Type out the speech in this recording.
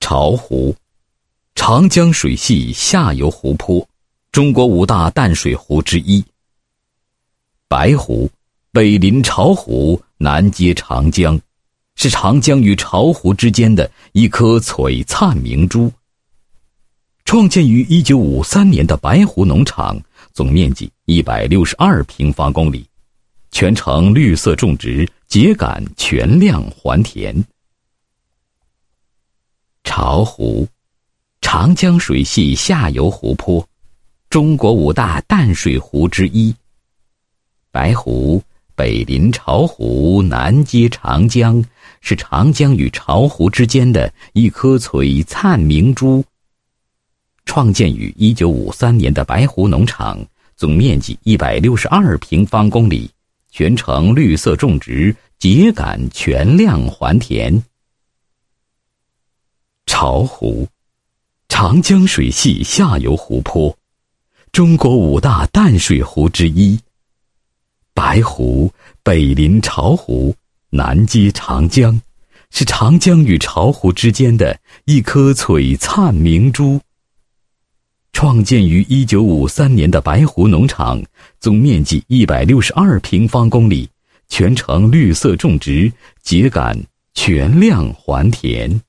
巢湖，长江水系下游湖泊，中国5大淡水湖之一。白湖，北临巢湖，南接长江，是长江与巢湖之间的一颗璀璨明珠。创建于1953年的白湖农场，总面积162平方公里，全程绿色种植，秸秆全量还田。巢湖，长江水系下游湖泊，中国5大淡水湖之一。白湖，北临巢湖，南接长江，是长江与巢湖之间的一颗璀璨明珠。创建于1953年的白湖农场，总面积162平方公里，全程绿色种植，秸秆全量还田。巢湖，长江水系下游湖泊，中国5大淡水湖之一。白湖，北临巢湖，南接长江，是长江与巢湖之间的一颗璀璨明珠。创建于1953年的白湖农场，总面积162平方公里，全程绿色种植，秸秆全量还田。